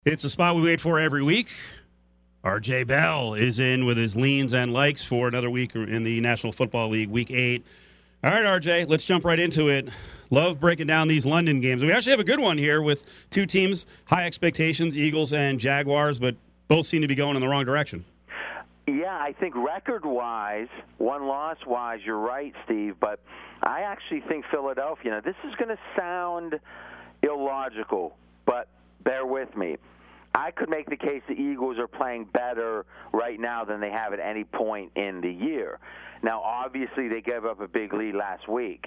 It's a spot we wait for every week. RJ Bell is in with his leans and likes for another week in the National Football League, Week 8. All right, RJ, let's jump right into it. Love breaking down these London games. We actually have a good one here with two teams, high expectations, Eagles and Jaguars, but both seem to be going in the wrong direction. Yeah, I think record-wise, one-loss-wise, you're right, Steve, but I actually think Philadelphia, this is going to sound illogical, but bear with me. I could make the case the Eagles are playing better right now than they have at any point in the year. Now, obviously, they gave up a big lead last week.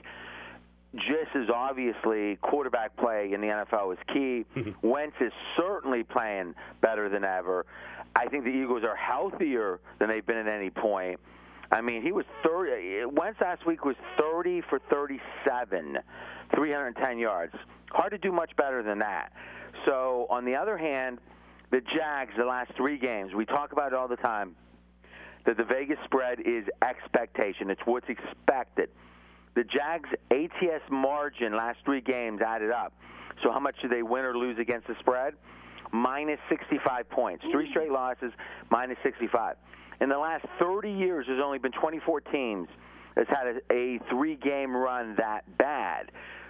Just as obviously, quarterback play in the NFL is key. Wentz is certainly playing better than ever. I think the Eagles are healthier than they've been at any point. I mean, he was 30. Wentz last week was 30 for 37, 310 yards. Hard to do much better than that. So, on the other hand, the Jags, the last three games, we talk about it all the time, that the Vegas spread is expectation. It's what's expected. The Jags' ATS margin last three games added up. So how much do they win or lose against the spread? Minus 65 points. Three straight losses, minus 65. In the last 30 years, there's only been 24 teams that's had a three-game run that bad.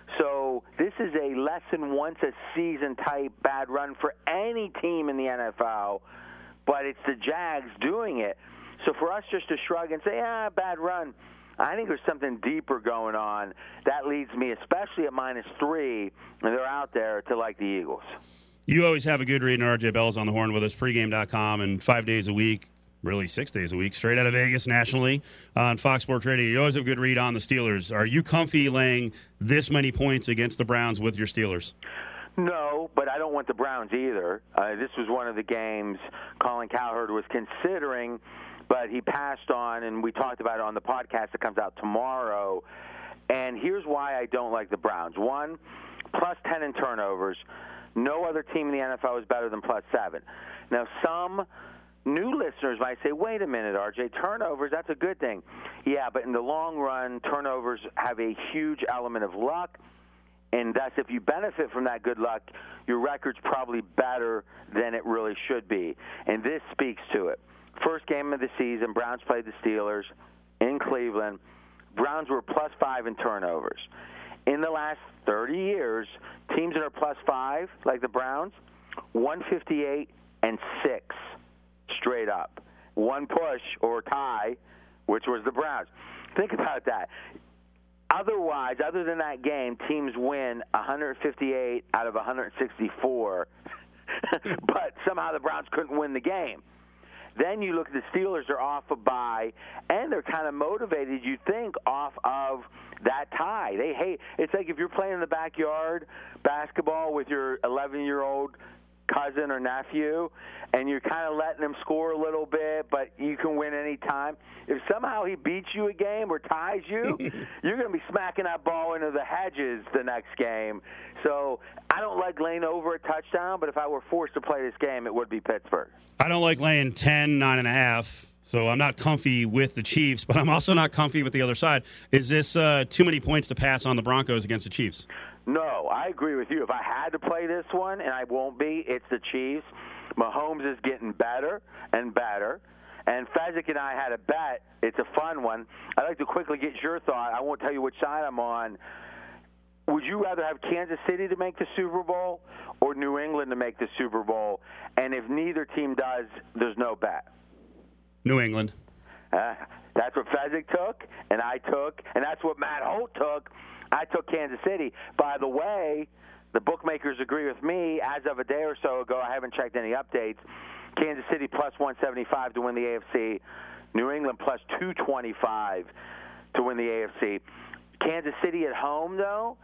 So this is a less than once a season type bad run for any team in the NFL, but it's the Jags doing it. So for us just to shrug and say, bad run, I think there's something deeper going on. That leads me, especially at -3, and they're out there, to like the Eagles. You always have a good read, and RJ Bell's on the horn with us, pregame.com, and 5 days a week. Really 6 days a week, straight out of Vegas nationally on Fox Sports Radio. You always have a good read on the Steelers. Are you comfy laying this many points against the Browns with your Steelers? No, but I don't want the Browns either. This was one of the games Colin Cowherd was considering, but he passed on, and we talked about it on the podcast that comes out tomorrow. And here's why I don't like the Browns. One, +10 in turnovers. No other team in the NFL is better than +7. Now, some new listeners might say, wait a minute, RJ, turnovers, that's a good thing. Yeah, but in the long run, turnovers have a huge element of luck, and thus if you benefit from that good luck, your record's probably better than it really should be. And this speaks to it. First game of the season, Browns played the Steelers in Cleveland. Browns were +5 in turnovers. In the last 30 years, teams that are +5, like the Browns, 158 and 6. Straight up. One push or tie, which was the Browns. Think about that. Otherwise, other than that game, teams win 158 out of 164, but somehow the Browns couldn't win the game. Then you look at the Steelers, they're off a bye, and they're kind of motivated, you think, off of that tie. They hate – it's like if you're playing in the backyard basketball with your 11-year-old cousin or nephew, and you're kind of letting him score a little bit, but you can win any time. If somehow he beats you a game or ties you, you're going to be smacking that ball into the hedges the next game. So I don't like laying over a touchdown, but if I were forced to play this game, it would be Pittsburgh. I don't like laying 10, 9.5, so I'm not comfy with the Chiefs, but I'm also not comfy with the other side. Is this too many points to pass on the Broncos against the Chiefs? No, I agree with you. If I had to play this one, and I won't be, it's the Chiefs. Mahomes is getting better and better. And Fezzik and I had a bet. It's a fun one. I'd like to quickly get your thought. I won't tell you which side I'm on. Would you rather have Kansas City to make the Super Bowl or New England to make the Super Bowl? And if neither team does, there's no bet. New England. That's what Fezzik took, and I took, and that's what Matt Holt took. I took Kansas City. By the way, the bookmakers agree with me. As of a day or so ago, I haven't checked any updates. Kansas City +175 to win the AFC. New England +225 to win the AFC. Kansas City at home, though,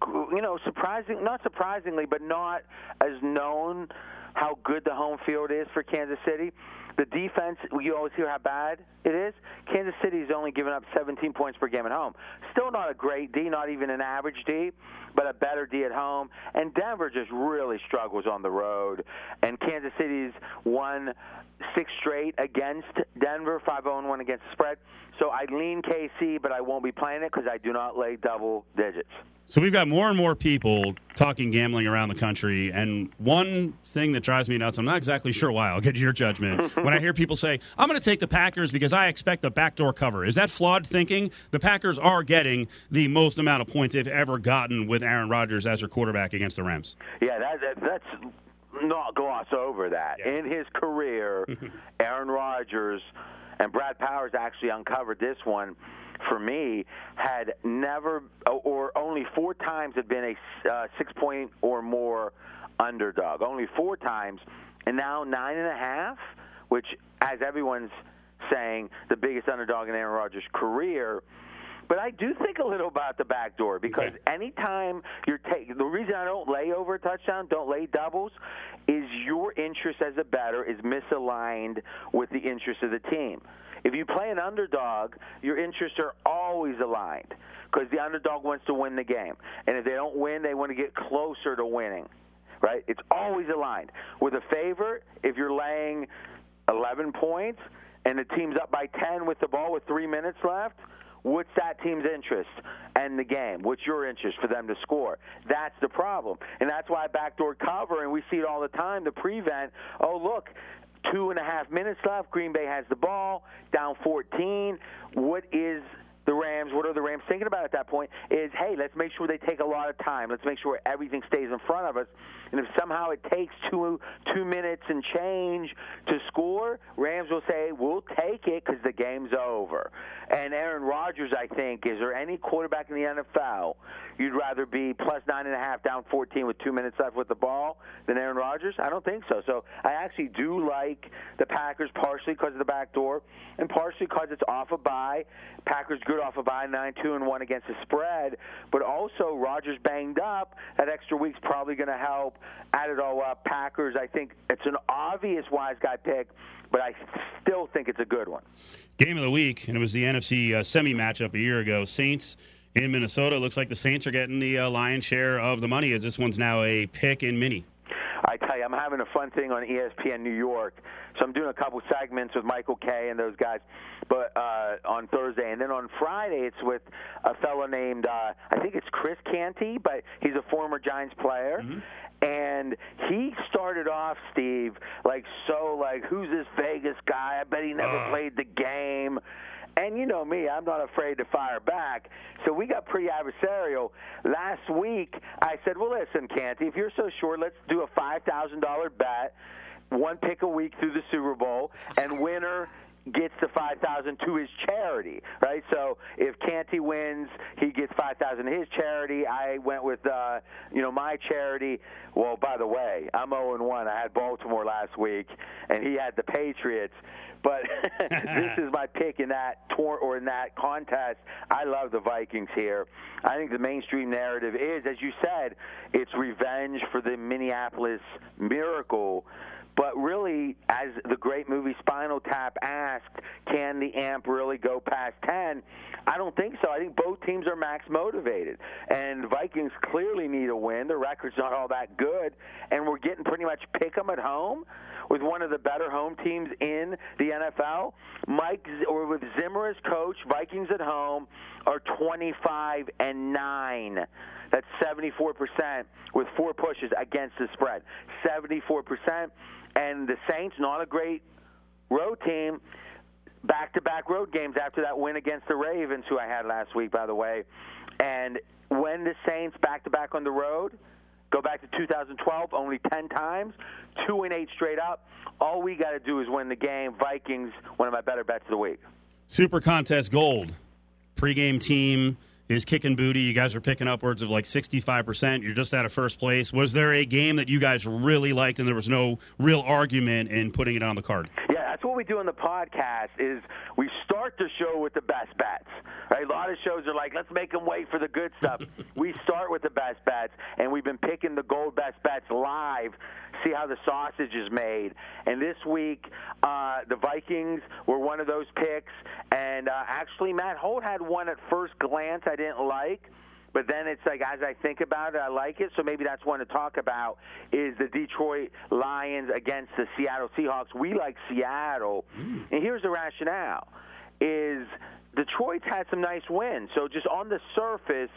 not surprisingly, but not as known how good the home field is for Kansas City. The defense, you always hear how bad it is. Kansas City's only given up 17 points per game at home. Still not a great D, not even an average D, but a better D at home. And Denver just really struggles on the road. And Kansas City's won 6 straight against Denver, 5-0-1 against the spread. So I lean KC, but I won't be playing it because I do not lay double digits. So we've got more and more people talking gambling around the country, and one thing that drives me nuts, I'm not exactly sure why, I'll get your judgment, when I hear people say, I'm going to take the Packers because I expect a backdoor cover. Is that flawed thinking? The Packers are getting the most amount of points they've ever gotten with Aaron Rodgers as their quarterback against the Rams. Yeah, that's not gloss over that. Yeah. In his career, Aaron Rodgers, and Brad Powers actually uncovered this one, for me, had never or only 4 times had been a 6-point or more underdog. Only 4 times, and now 9.5, which, as everyone's saying, the biggest underdog in Aaron Rodgers' career. But I do think a little about the back door because anytime you're taking – the reason I don't lay over a touchdown, don't lay doubles, is your interest as a bettor is misaligned with the interest of the team. If you play an underdog, your interests are always aligned because the underdog wants to win the game. And if they don't win, they want to get closer to winning, right? It's always aligned. With a favorite, if you're laying 11 points and the team's up by 10 with the ball with 3 minutes left, what's that team's interest and the game? What's your interest for them to score? That's the problem. And that's why backdoor cover, and we see it all the time, the prevent, oh, look, 2.5 minutes left. Green Bay has the ball, down 14. What are the Rams thinking about at that point is, hey, let's make sure they take a lot of time. Let's make sure everything stays in front of us. And if somehow it takes 2 minutes and change to score, Rams will say, we'll take it because the game's over. And Aaron Rodgers, I think, is there any quarterback in the NFL you'd rather be plus 9.5 down 14 with 2 minutes left with the ball than Aaron Rodgers? I don't think so. So I actually do like the Packers partially because of the back door and partially because it's off a bye. Packers good off a bye, 9-2-1 against the spread. But also Rodgers banged up. That extra week's probably going to help. Add it all up. Packers, I think it's an obvious wise guy pick, but I still think it's a good one. Game of the week, and it was the NFC semi matchup a year ago. Saints in Minnesota. Looks like the Saints are getting the lion's share of the money as this one's now a pick in mini. I tell you, I'm having a fun thing on ESPN New York. So I'm doing a couple segments with Michael Kay and those guys, but on Thursday. And then on Friday, it's with a fellow named, I think it's Chris Canty, but he's a former Giants player. Mm-hmm. And he started off, Steve, like, who's this Vegas guy? I bet he never played the game. And you know me, I'm not afraid to fire back. So we got pretty adversarial. Last week, I said, well, listen, Canty, if you're so sure, let's do a $5,000 bet, 1 pick a week through the Super Bowl, and winner gets the $5,000 to his charity, right? So if Canty wins, he gets $5,000 to his charity. I went with, my charity. Well, by the way, I'm 0-1. I had Baltimore last week, and he had the Patriots. But this is my pick in that in that contest. I love the Vikings here. I think the mainstream narrative is, as you said, it's revenge for the Minneapolis Miracle. But really, as the great movie Spinal Tap asked, can the AMP really go past 10? I don't think so. I think both teams are max motivated. And the Vikings clearly need a win. Their record's not all that good. And we're getting pretty much pick 'em at home with one of the better home teams in the NFL. With Zimmer as coach, Vikings at home are 25-9. That's 74% with 4 pushes against the spread. 74%. And the Saints, not a great road team, back-to-back road games after that win against the Ravens, who I had last week, by the way. And when the Saints back-to-back on the road, go back to 2012, only 10 times, 2-8 straight up. All we got to do is win the game. Vikings, one of my better bets of the week. Super Contest Gold. Pre-game team is kicking booty. You guys are picking upwards of like 65%. You're just out of first place. Was there a game that you guys really liked and there was no real argument in putting it on the card? Yeah, that's what we do on the podcast is we start the show with the best bets. Right? A lot of shows are like, let's make them wait for the good stuff. We start with the best bets, and we've been picking the gold best bets live, see how the sausage is made. And this week, the Vikings were one of those picks. And actually, Matt Holt had one at first glance I didn't like. But then it's like, as I think about it, I like it. So maybe that's one to talk about is the Detroit Lions against the Seattle Seahawks. We like Seattle. And here's the rationale, is Detroit's had some nice wins. So just on the surface,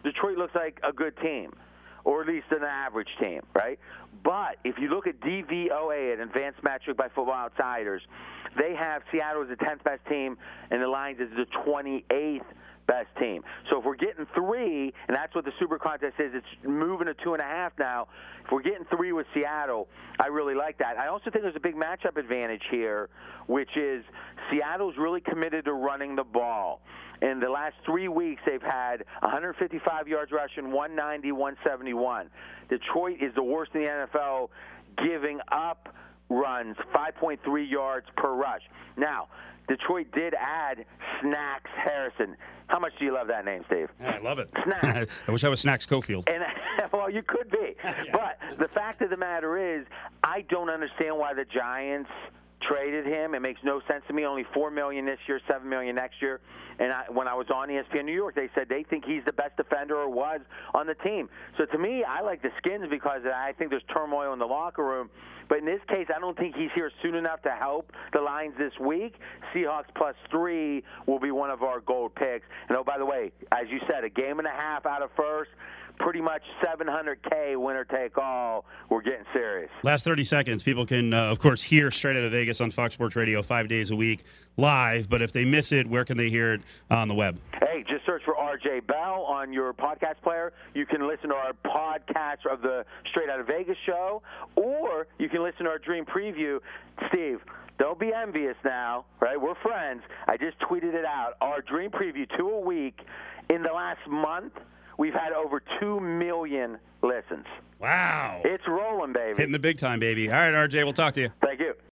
Detroit looks like a good team, or at least an average team, right? But if you look at DVOA, an advanced metric by Football Outsiders, they have Seattle as the 10th best team, and the Lions as the 28th best team. So if we're getting 3, and that's what the Super Contest is, it's moving to 2.5 now. If we're getting 3 with Seattle, I really like that. I also think there's a big matchup advantage here, which is Seattle's really committed to running the ball. In the last 3 weeks, they've had 155 yards rushing, 190, 171. Detroit is the worst in the NFL, giving up runs, 5.3 yards per rush. Now, Detroit did add Snacks Harrison. How much do you love that name, Steve? I love it. Snacks. I wish I was Snacks Cofield. And, well, you could be. Yeah. But the fact of the matter is, I don't understand why the Giants traded him. It makes no sense to me. Only $4 million this year, $7 million next year. And when I was on ESPN New York, they said they think he's the best defender or was on the team. So to me, I like the Skins because I think there's turmoil in the locker room. But in this case, I don't think he's here soon enough to help the Lions this week. Seahawks +3 will be one of our gold picks. And, oh, by the way, as you said, a game and a half out of first. Pretty much $700K winner take all. We're getting serious. Last 30 seconds. People can, of course, hear Straight Out of Vegas on Fox Sports Radio 5 days a week live. But if they miss it, where can they hear it on the web? Hey, just search for RJ Bell on your podcast player. You can listen to our podcast of the Straight Out of Vegas show, or you can listen to our Dream Preview. Steve, don't be envious now, right? We're friends. I just tweeted it out. Our Dream Preview, 2 a week. In the last month, we've had over 2 million listens. Wow. It's rolling, baby. Hitting the big time, baby. All right, RJ, we'll talk to you. Thank you.